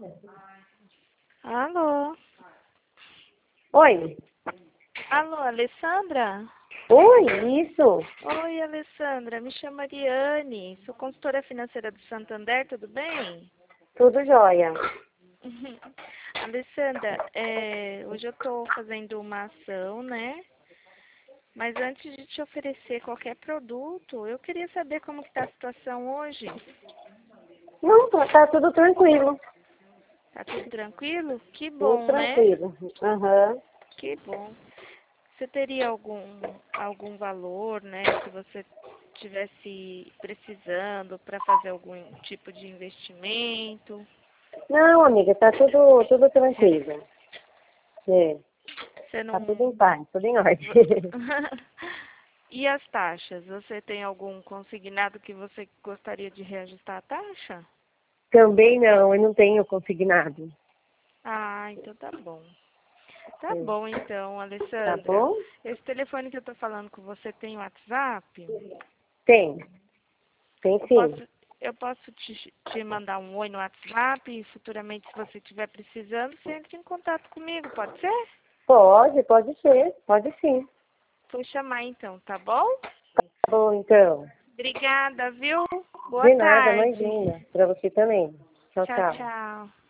Alô? Oi. Alô, Alessandra? Oi, isso. Oi, Alessandra. Me chamo Ariane. Sou consultora financeira do Santander, tudo bem? Tudo jóia. Alessandra, hoje eu estou fazendo uma ação, né? Mas antes de te oferecer qualquer produto, eu queria saber como que está a situação hoje. Não, tá tudo tranquilo. Tá tudo tranquilo? Que Tudo bom, né? tranquilo. Aham. Que bom. Você teria algum valor, né, que você tivesse precisando para fazer algum tipo de investimento? Não, amiga, tá tudo tranquilo. É, Você tá tudo não. em paz, tudo em ordem. E as taxas? Você tem algum consignado que você gostaria de reajustar a taxa? Também não, eu não tenho consignado. Ah, então tá bom. Tá É, bom então, tá Alessandra. bom? Esse telefone que eu tô falando com você tem WhatsApp? Tem, tem Eu sim. posso, eu posso te mandar um oi no WhatsApp e futuramente, se você estiver precisando, você entre em contato comigo, pode ser? Pode ser, pode sim. Vou chamar então, tá bom? Tá bom, então. Obrigada, viu? Boa De nada, tarde. imagina. Pra você também. Tchau, Tchau, tchau. tchau.